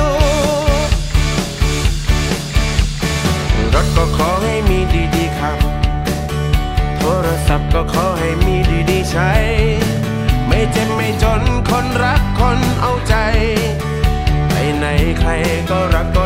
รถก็ขอให้มีดีๆขับโทรศัพท์ก็ขอให้มีดีๆใช้ไม่เจ็บไม่จนคนรักคนเอาใจไปไหนใครก็รักก็